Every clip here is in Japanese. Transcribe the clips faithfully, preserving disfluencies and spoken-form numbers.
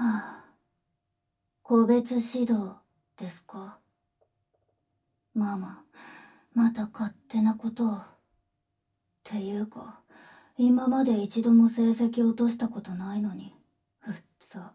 あ、個別指導ですか。ママ、また勝手なことを。っていうか、今まで一度も成績落としたことないのに、ふっざ。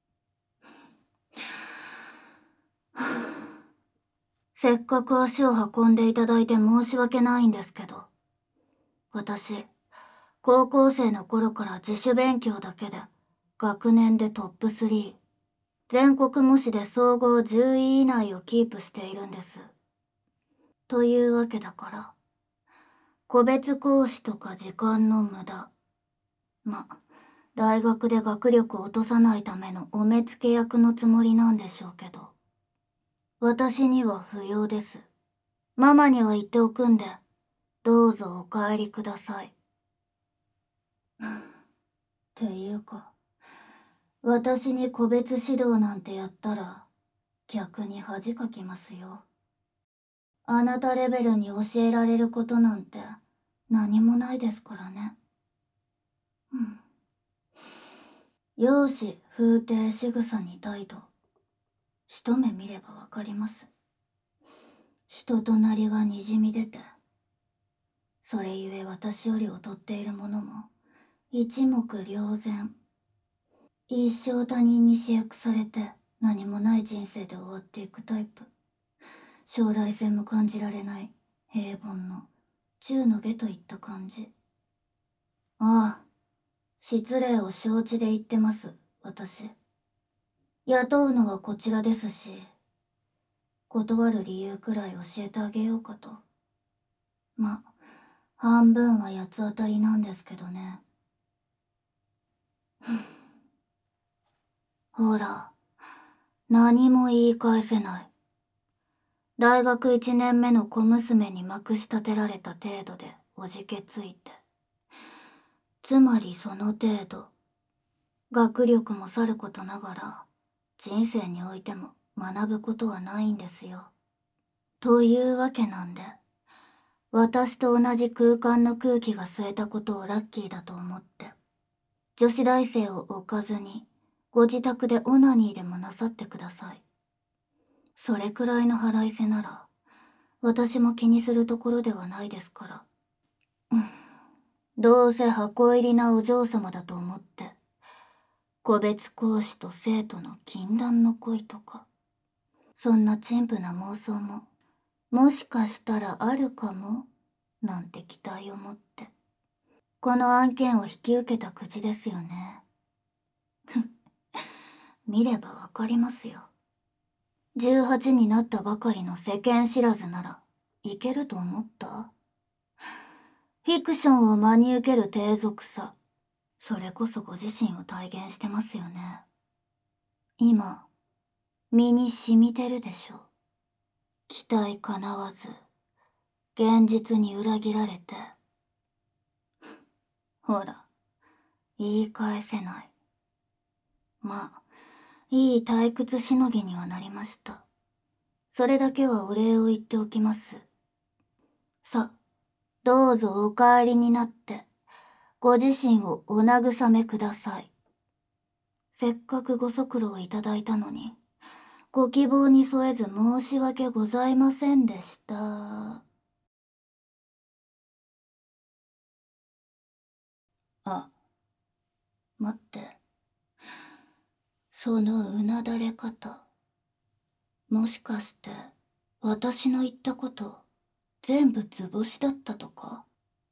せっかく足を運んでいただいて申し訳ないんですけど、私、高校生の頃から自主勉強だけで、学年でトップスリー、全国模試で総合じゅうい以内をキープしているんです。というわけだから、個別講師とか時間の無駄。ま、大学で学力を落とさないためのお目付け役のつもりなんでしょうけど、私には不要です。ママには言っておくんで、どうぞお帰りください。っていうか、私に個別指導なんてやったら、逆に恥かきますよ。あなたレベルに教えられることなんて何もないですからね。うん。容姿、風景、仕草に態度。一目見ればわかります。人となりがにじみ出て、それゆえ私より劣っているものも一目瞭然。一生他人に試薬されて何もない人生で終わっていくタイプ。将来性も感じられない平凡の中の下といった感じ。ああ、失礼を承知で言ってます、私。雇うのはこちらですし、断る理由くらい教えてあげようかと。ま、半分は八つ当たりなんですけどね。ほら、何も言い返せない。大学一年目の小娘にまくし立てられた程度でおじけついて。つまりその程度。学力もさることながら、人生においても学ぶことはないんですよ。というわけなんで、私と同じ空間の空気が吸えたことをラッキーだと思って、女子大生を置かずに、ご自宅でオナニーでもなさってください。それくらいの腹いせなら、私も気にするところではないですから。うん、どうせ箱入りなお嬢様だと思って、個別講師と生徒の禁断の恋とか、そんな陳腐な妄想も、もしかしたらあるかも、なんて期待を持って、この案件を引き受けた口ですよね。見ればわかりますよ。じゅうはちになったばかりの世間知らずなら、いけると思った？フィクションを真に受ける低俗さ、それこそご自身を体現してますよね。今、身に染みてるでしょ。期待叶わず、現実に裏切られて。ほら、言い返せない。まあ、いい退屈しのぎにはなりました。それだけはお礼を言っておきます。さ、どうぞお帰りになって、ご自身をお慰めください。せっかくご足労いただいたのに、ご希望に添えず申し訳ございませんでした。あ、待って。そのうなだれ方。もしかして、私の言ったこと、全部図星だったとか？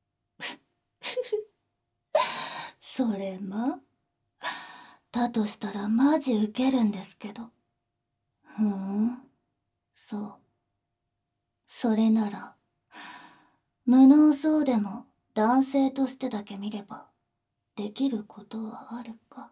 それま、だとしたらマジウケるんですけど。ふーん、そう。それなら、無能そうでも男性としてだけ見れば、できることはあるか。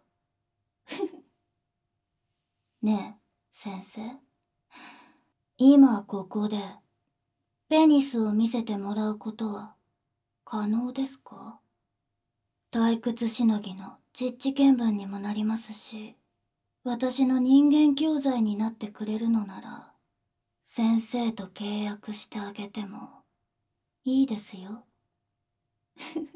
ねえ、先生。今ここで、ペニスを見せてもらうことは、可能ですか？退屈しのぎの実地見分にもなりますし、私の人間教材になってくれるのなら、先生と契約してあげてもいいですよ。